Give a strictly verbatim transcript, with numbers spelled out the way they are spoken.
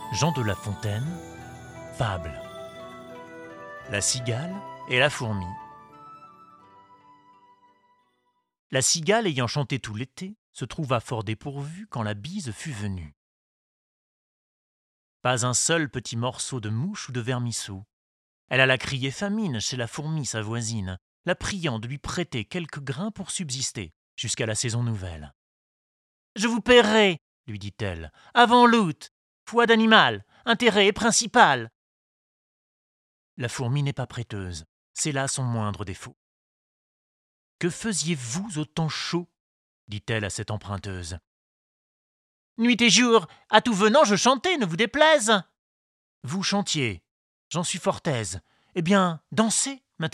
Jean de La Fontaine, Fable. La cigale et la fourmi. La cigale, ayant chanté tout l'été, se trouva fort dépourvue quand la bise fut venue. Pas un seul petit morceau de mouche ou de vermisseau. Elle alla crier famine chez la fourmi, sa voisine, la priant de lui prêter quelques grains pour subsister jusqu'à la saison nouvelle. « Je vous paierai, lui dit-elle, avant l'août, foi d'animal, intérêt et principal. » La fourmi n'est pas prêteuse, c'est là son moindre défaut. « Que faisiez-vous au temps chaud ?» dit-elle à cette emprunteuse. « Nuit et jour, à tout venant, je chantais, ne vous déplaise. »« Vous chantiez, j'en suis fort aise. Eh bien, dansez maintenant. »